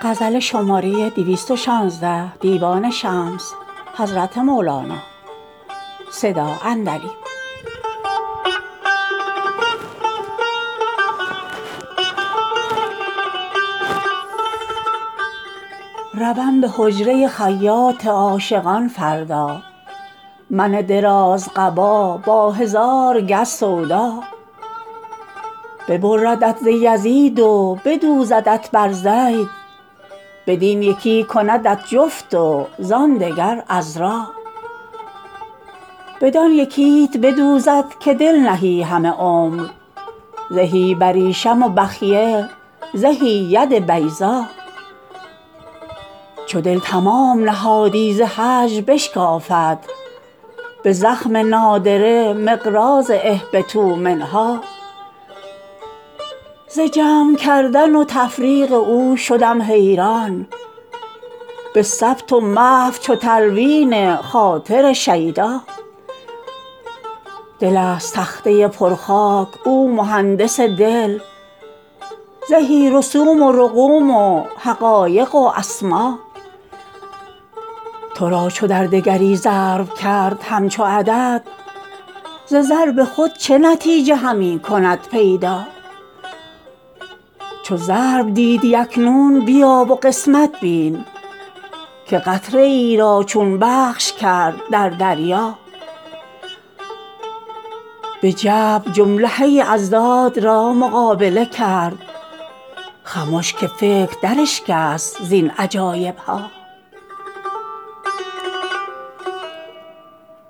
غزل شماره 216 دیوان شمس حضرت مولانا صدا عندلیب. روم به حجره خیاط عاشقان فردا، من دراز قبا با هزار گز سودا. ببردت ز یزید و بدوزدت بر زید، بدین یکی کندت جفت و زان دگر عذرا. بدان یکیت بدوزد که دل نهی همه عمر، زهی بریشم و بخیه زهی ید بیضا. چو دل تمام نهادی ز هجر بشکافد، به زخم نادره مقراض اهبطوا منها. ز جمع کردن و تفریق او شدم حیران، به ثبت و محو چو تلوین خاطر شیدا. دل است تخته پرخاک او مهندس دل، زهی رسوم و رقوم و حقایق و اسما. تو را چو در دگری ضرب کرد همچو عدد، ز ضرب خود چه نتیجه همی کند پیدا. چو ضرب دیدی اکنون بیا و قسمت بین، که قطره ای را چون بخش کرد در دریا. به جبر جمله اضداد را مقابله کرد، خمش که فکر دراشکست زین عجایب ها.